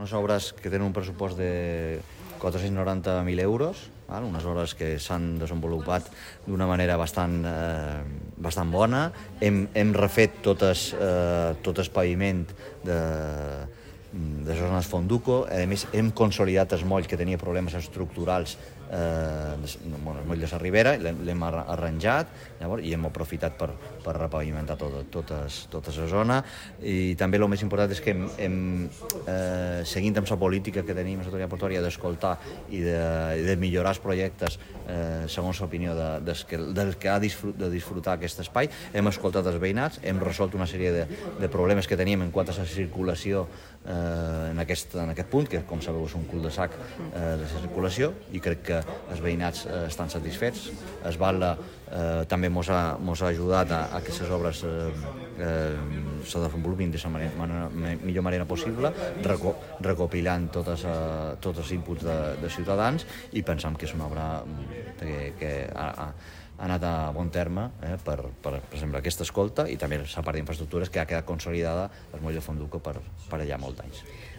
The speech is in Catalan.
Unes obres que tenen un pressupost de 490.000 euros, unes obres que s'han desenvolupat d'una manera bastant bona. Hem refet tot el paviment de zones Fonduco. A més, hem consolidat el moll que tenia problemes estructurals, el moll de la Ribera, l'hem arranjat, llavors, i hem aprofitat per repavimentar tota la zona. I també el més important és que seguint amb la política que tenim a l'autoritat portuària d'escoltar i de millorar els projectes segons l'opinió del que ha de disfrutar aquest espai, hem escoltat els veïnats, hem resolt una sèrie de problemes que teníem en quant a la circulació en aquest punt, que com sabeu és un cul-de-sac de la circulació, i crec que els veïnats estan satisfets. Es Batlle també ens ha ajudat a que les obres se desenvolupin de la millor manera possible, recopilant tots els inputs de ciutadans, i pensam que és una obra que ha anat a bon terme per exemple, aquesta escolta, i també la part d'infraestructures que ha quedat consolidada al moll de Fonduco per allà molts anys.